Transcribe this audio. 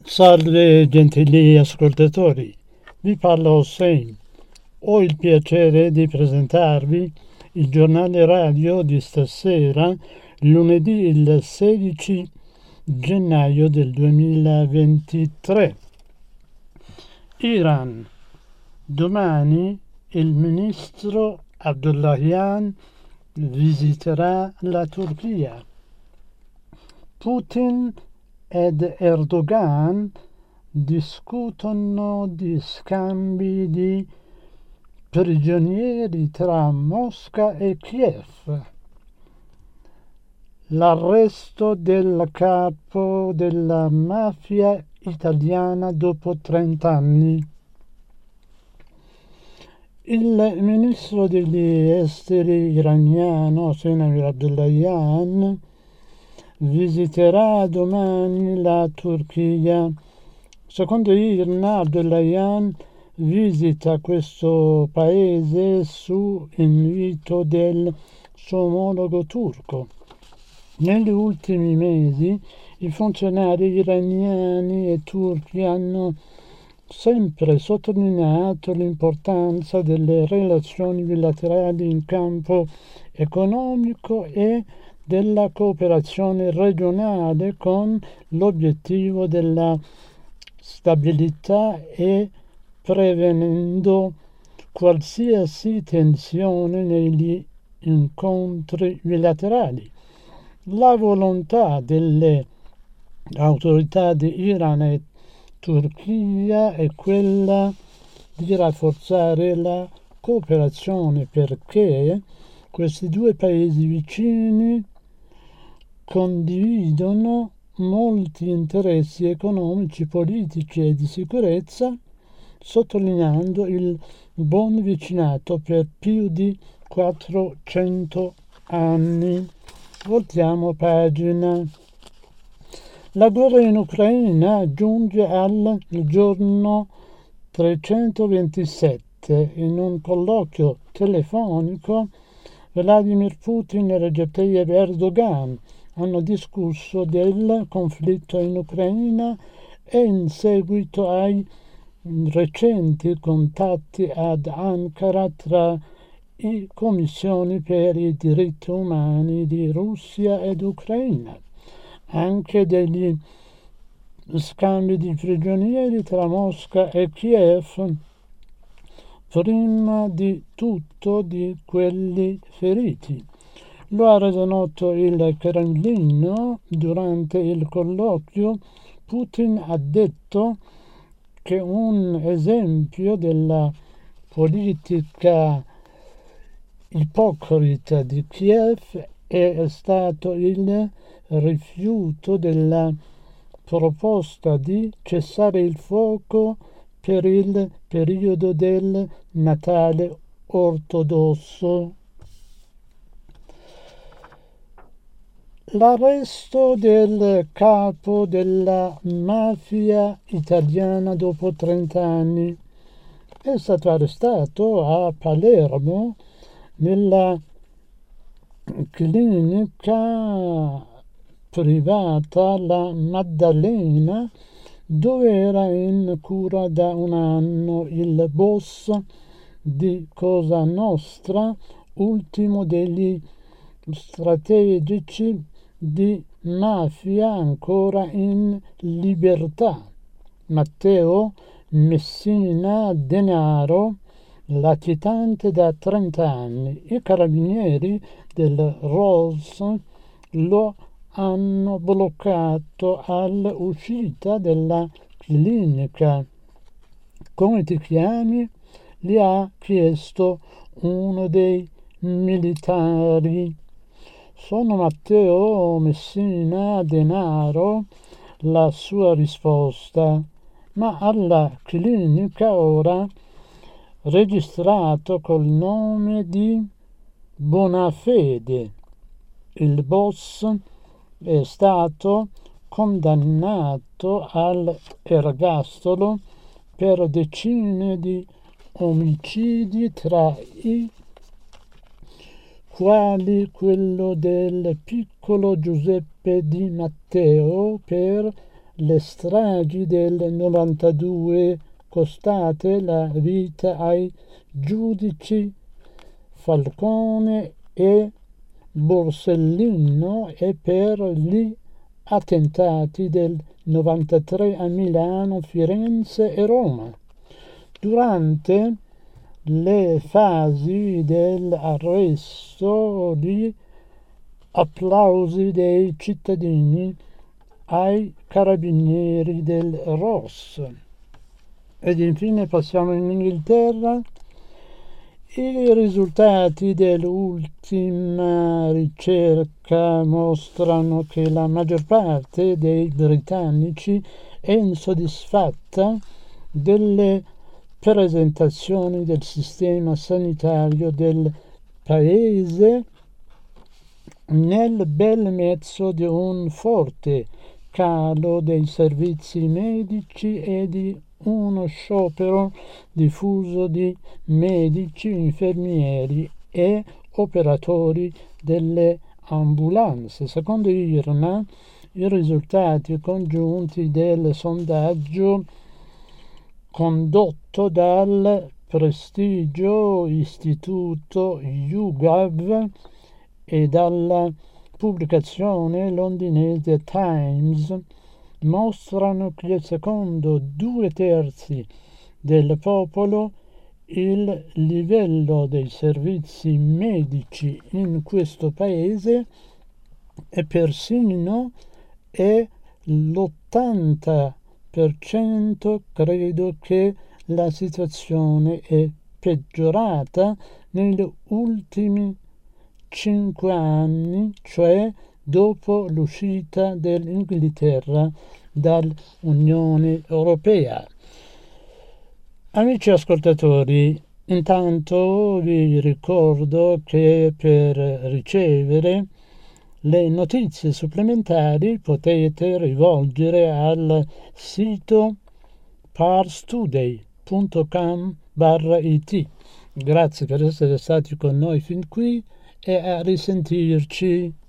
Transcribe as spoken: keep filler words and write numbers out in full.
Salve gentili ascoltatori, vi parla Hossein. Ho il piacere di presentarvi il giornale radio di stasera, lunedì il sedici gennaio del duemilaventitré. Iran. Domani il ministro Abdullahian visiterà la Turchia. Putin ed Erdogan discutono di scambi di prigionieri tra Mosca e Kiev. L'arresto del capo della mafia italiana dopo trent'anni. Il ministro degli esteri iraniano Hossein Abdullahian visiterà domani la Turchia. Secondo Irna, Abdullahian visita questo paese su invito del suo omologo turco. Negli ultimi mesi i funzionari iraniani e turchi hanno sempre sottolineato l'importanza delle relazioni bilaterali in campo economico e della cooperazione regionale con l'obiettivo della stabilità e prevenendo qualsiasi tensione negli incontri bilaterali. La volontà delle autorità di Iran e Turchia è quella di rafforzare la cooperazione perché questi due paesi vicini condividono molti interessi economici, politici e di sicurezza, sottolineando il buon vicinato per più di quattrocento anni. Voltiamo pagina. La guerra in Ucraina giunge al giorno trecentoventisette. In un colloquio telefonico Vladimir Putin e Recep Tayyip Erdogan hanno discusso del conflitto in Ucraina e in seguito ai recenti contatti ad Ankara tra i commissioni per i diritti umani di Russia ed Ucraina, anche degli scambi di prigionieri tra Mosca e Kiev, prima di tutto di quelli feriti. Lo ha reso noto il Cremlino durante il colloquio. Putin ha detto che un esempio della politica ipocrita di Kiev è stato il rifiuto della proposta di cessare il fuoco per il periodo del Natale ortodosso. L'arresto del capo della mafia italiana dopo trent'anni. È stato arrestato a Palermo nella clinica privata La Maddalena, dove era in cura da un anno il boss di Cosa Nostra, ultimo degli strategici di mafia ancora in libertà, Matteo Messina Denaro, latitante da trenta anni. I carabinieri del Rolls lo hanno bloccato all'uscita della clinica. Come ti chiami? Gli ha chiesto uno dei militari. Sono Matteo Messina Denaro, la sua risposta, ma alla clinica ora registrato col nome di Bonafede. Il boss è stato condannato all'ergastolo per decine di omicidi, tra i quali quello del piccolo Giuseppe Di Matteo per le stragi del novantadue costate la vita ai giudici Falcone e Borsellino e per gli attentati del novantatré a Milano, Firenze e Roma. Durante le fasi dell'arresto gli applausi dei cittadini ai carabinieri del R O S. Ed infine passiamo in Inghilterra. I risultati dell'ultima ricerca mostrano che la maggior parte dei britannici è insoddisfatta delle presentazioni del sistema sanitario del paese nel bel mezzo di un forte calo dei servizi medici e di uno sciopero diffuso di medici, infermieri e operatori delle ambulanze. Secondo I R N A, i risultati congiunti del sondaggio condotto dal prestigio istituto YouGov e dalla pubblicazione londinese Times mostrano che secondo due terzi del popolo il livello dei servizi medici in questo paese è persino e l'ottanta per cento credo che la situazione è peggiorata negli ultimi cinque anni, cioè dopo l'uscita dell'Inghilterra dall'Unione Europea. Amici ascoltatori, intanto vi ricordo che per ricevere le notizie supplementari potete rivolgere al sito parstoday punto com barra it. Grazie per essere stati con noi fin qui e a risentirci.